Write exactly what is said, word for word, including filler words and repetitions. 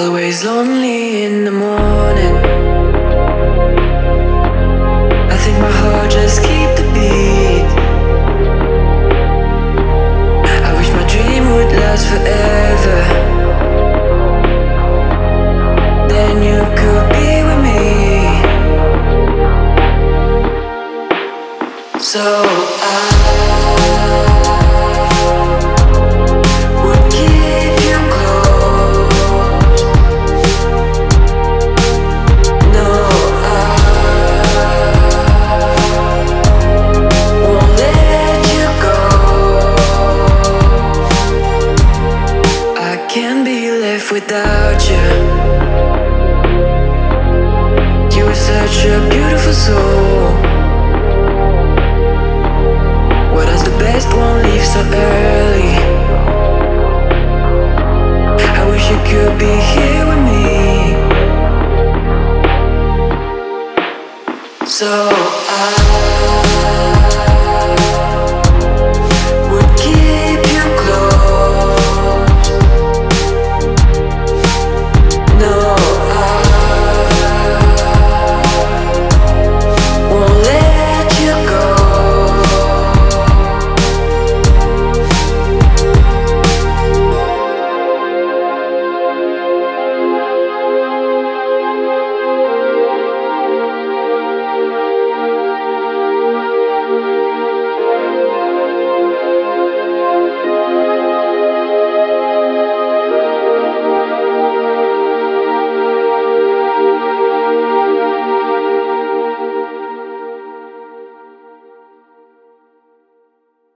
Always lonely in the morning. I think my heart just keep the beat. I wish my dream would last forever. Then you could be with me. So I without you. You were such a beautiful soul. What does the best one leave so early?